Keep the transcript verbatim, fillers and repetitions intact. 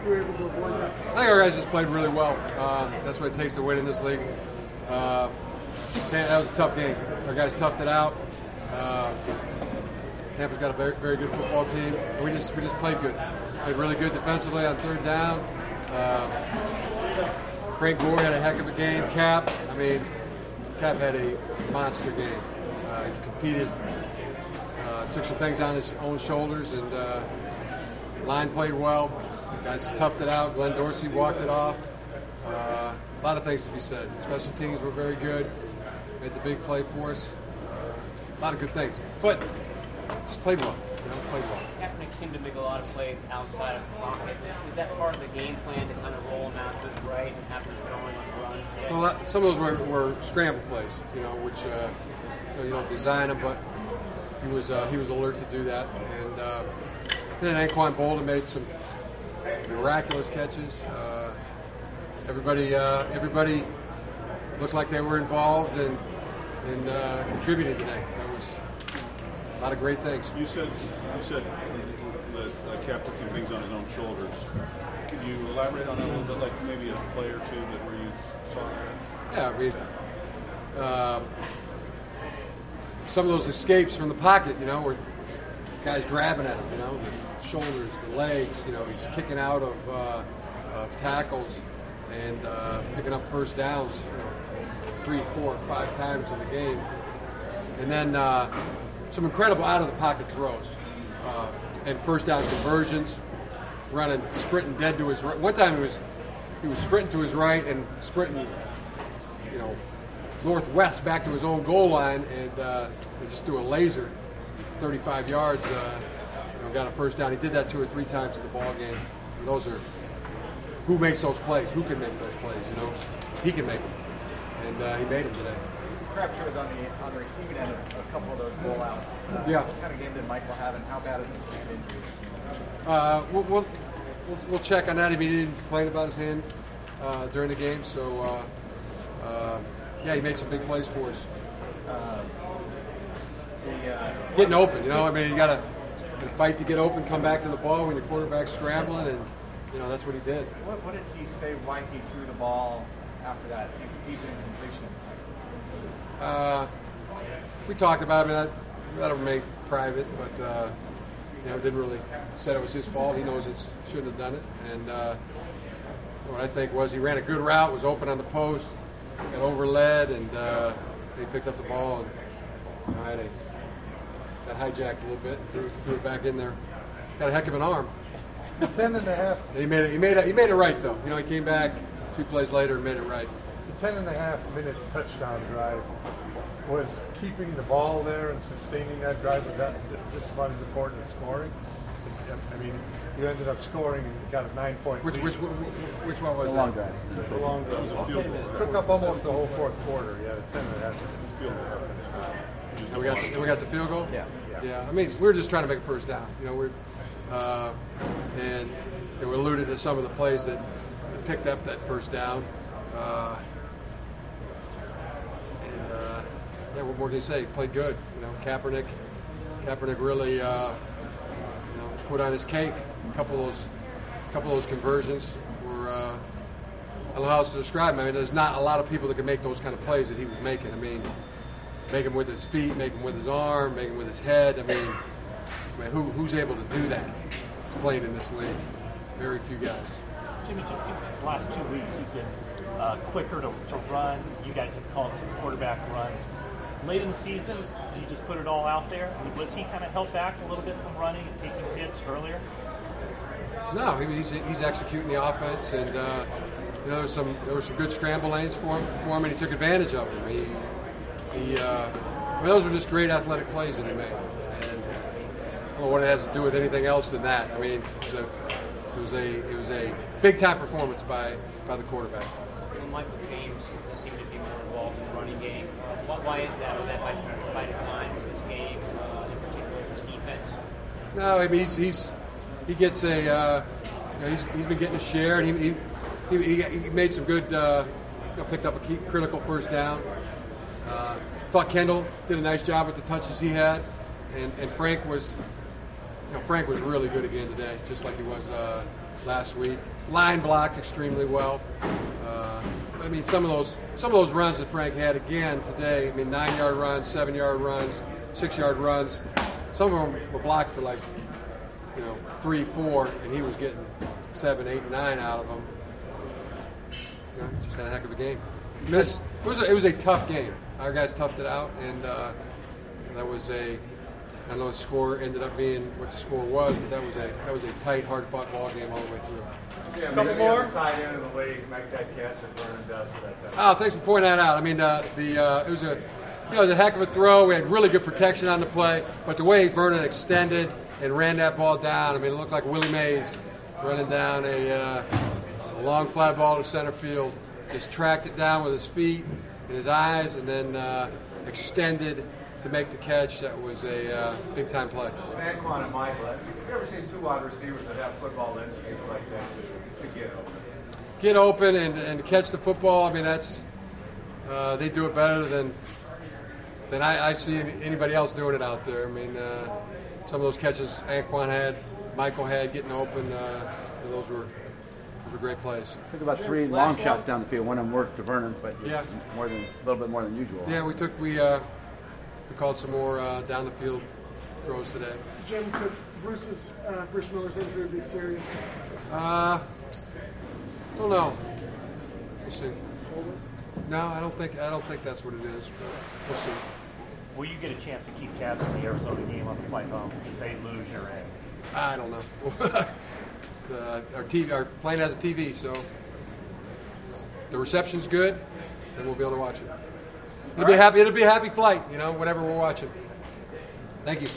you were able to avoid that? I think our guys just played really well. Uh, that's what it takes to win in this league. Uh, that was a tough game. Our guys toughed it out. Uh, Tampa's got a very, very good football team. And we just we just played good. Played really good defensively on third down. Uh, Frank Gore had a heck of a game. Cap, I mean, Cap had a monster game. Uh, he competed, uh, took some things on his own shoulders, and uh, line played well. Guys toughed it out. Glenn Dorsey walked it off. Uh, a lot of things to be said. Special teams were very good. Made the big play for us. A lot of good things. But just played well. You know, played well. Kaepernick seemed to make a lot of plays outside of the pocket. Is that part of the game plan to kind of roll him out to his right and have him throwing on the run? Yeah. Well, that, some of those were, were scramble plays, you know, which uh, you, know, you don't design them, but he was uh, he was alert to do that. And uh, then Anquan Bolden made some miraculous catches. Uh, everybody uh, everybody looked like they were involved and and uh, contributed today. That was a lot of great things. You said you said that uh, Cap took some things on his own shoulders. Can you elaborate on that a little bit, like maybe a play or two that where you saw that? Yeah, I mean, uh, some of those escapes from the pocket, you know, where guys grabbing at him, you know, the shoulders, the legs, you know, he's kicking out of, uh, of tackles and uh, picking up first downs, you know, three, four, five times in the game. And then uh, some incredible out-of-the-pocket throws uh, and first down conversions, running, sprinting dead to his right. One time he was he was sprinting to his right and sprinting, you know, northwest back to his own goal line, and uh, he just threw a laser, thirty-five yards, uh, you know, got a first down. He did that two or three times in the ball game. And those are who makes those plays. Who can make those plays? You know, he can make them, and uh, he made them today. Crabtree was on the on the receiving end of a couple of those rollouts. Uh, Yeah. What kind of game did Michael have, and how bad is his hand injury? Uh, we'll, we'll, we'll, we'll check on that. He didn't complain about his hand uh, during the game, so uh, uh, yeah, he made some big plays for us. Uh, the, uh, Getting open, you know. I mean, you got to fight to get open, come back to the ball when your quarterback's scrambling, and you know that's what he did. what, what did he say why he threw the ball after that deep incompletion? Uh, we talked about it. I mean, that, that remained private, but uh, you know, didn't really said it was his fault. He knows it shouldn't have done it, and uh, what I think was he ran a good route, was open on the post, got overled, and uh, he picked up the ball and you know, had a got hijacked a little bit, and threw, threw it back in there. Got a heck of an arm. Ten and a half. And he made it. He made it. He made it right though. You know, he came back two plays later and made it right. The ten and a half minute touchdown drive was keeping the ball there and sustaining that drive. Was that just about as important as scoring? I mean, you ended up scoring and got a nine point Which lead. which which one was The that? long drive. The long drive. It was a field goal. Took up almost the whole fourth quarter. Yeah, the ten and a half. Field goal. And we got the, and we got the field goal. Yeah. Yeah. I mean, we were just trying to make a first down. You know, we're uh, and they were alluded to some of the plays that picked up that first down. Uh, and uh, yeah, what more can you say? He played good. You know, Kaepernick. Kaepernick really, uh, you know, put on his cake. A couple of those, couple of those conversions were. Uh, I don't know how else to describe them. I mean, there's not a lot of people that can make those kind of plays that he was making. I mean, make him with his feet, make him with his arm, make him with his head. I mean, I mean who, who's able to do that? He's playing in this league. Very few guys. Jimmy, just seems like the last two weeks he's been uh, quicker to, to run. You guys have called some quarterback runs. Late in the season, did you just put it all out there? I mean, was he kind of held back a little bit from running and taking hits earlier? No, I mean, he's, he's executing the offense, and uh, you know, there was some there were some good scramble lanes for him, for him, and he took advantage of them. He, he uh, I mean, those were just great athletic plays that he made. And I don't know what it has to do with anything else than that. I mean, it was a it was a, it was a big time performance by, by the quarterback. Well, Michael James seemed to be more involved in the running game. Uh, why is that? Was that by, by design with this game, uh, in particular his defense? No, I mean he's, he's he gets a uh, you know, he's, he's been getting a share, and he he, he, he made some good uh, you know, picked up a key, critical first down. Uh, thought Kendall did a nice job with the touches he had, and, and Frank was you know Frank was really good again today, just like he was uh, last week. Line blocked extremely well. Uh, I mean, some of those some of those runs that Frank had again today. I mean, nine-yard runs, seven-yard runs, six-yard runs. Some of them were blocked for like, you know, three, four, and he was getting seven, eight, nine out of them. You know, just had a heck of a game. Miss, it was a, it was a tough game. Our guys toughed it out, and uh, that was a. I don't know the score ended up being what the score was, but that was a that was a tight, hard-fought ball game all the way through. Yeah, Couple more? Tied into the league, make that catch that Vernon does for that time. Oh, thanks for pointing that out. I mean, uh, the uh, it was a you know, it was a heck of a throw. We had really good protection on the play, but the way Vernon extended and ran that ball down, I mean, it looked like Willie Mays running down a, uh, a long fly ball to center field. Just tracked it down with his feet and his eyes, and then uh, extended to make the catch. That was a uh, big-time play. Anquan and Michael, have you ever seen two wide receivers that have football instincts like that to, to get open? Get open and, and catch the football. I mean, that's uh, they do it better than than I, I've seen anybody else doing it out there. I mean, uh, some of those catches Anquan had, Michael had, getting open. Uh, those were those were great plays. Took about three long shots down the field. One of them worked to Vernon, but Yeah. more than a little bit more than usual. Yeah, we took we uh, we called some more uh, down the field throws today. Jim, could Bruce's uh, Bruce Miller's injury be serious? Uh, don't know. We'll see. No, I don't think I don't think that's what it is. But we'll see. Will you get a chance to keep tabs on the Arizona game on the flight home? If they lose, you're in. I don't know. the, our T V, our plane has a T V, so the reception's good, then we'll be able to watch it. It'll be happy. It'll be a happy flight, you know, whatever we're watching. Thank you.